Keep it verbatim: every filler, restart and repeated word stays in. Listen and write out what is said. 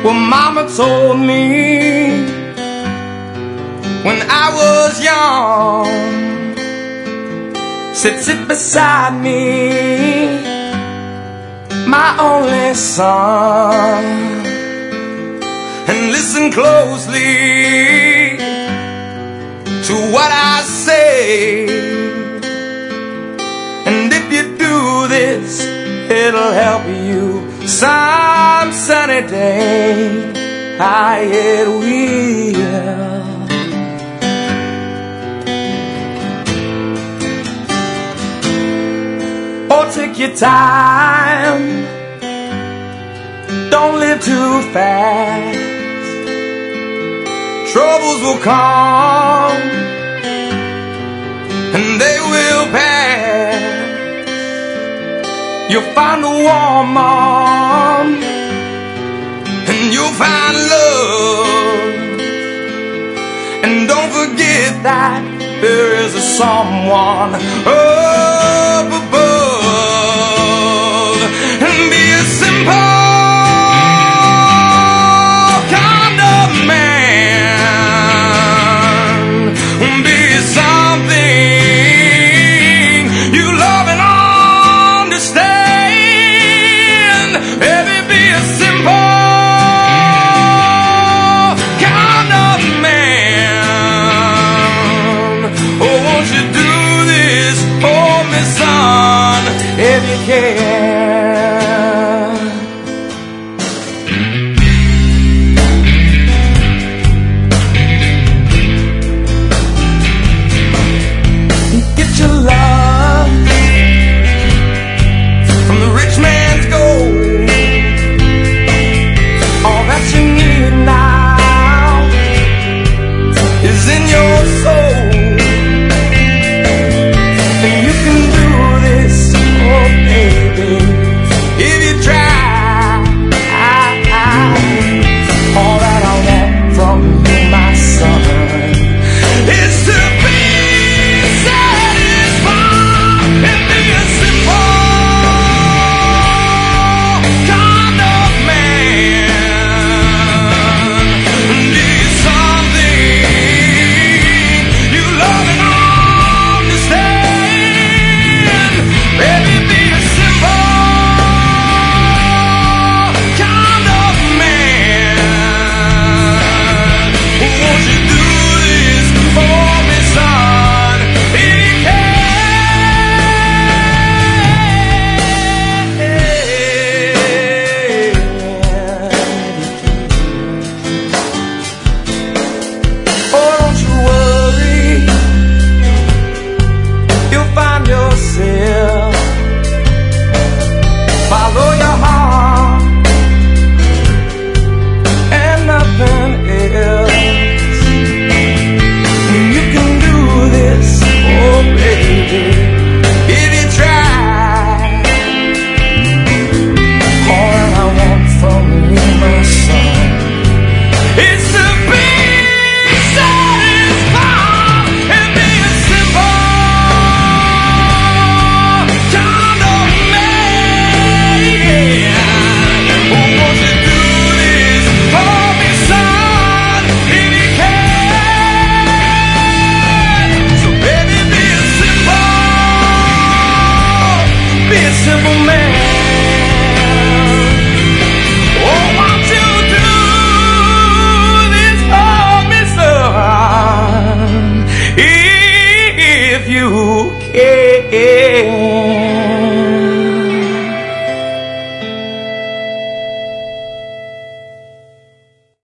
Well, Mama told me when I was young, said sit beside me, my only son, and listen closely to what I say. And if you do this, it'll help you some sunny day. I it will. Oh, take your time, don't live too fast. Troubles will come and they will pass. You'll find a warm arm and you'll find love. And don't forget that there is a someone up above. And be a simple kind of man. Be something you love and understand. Baby, be a simple kind of man. Oh, won't you do this for me, son, if you can? Get your love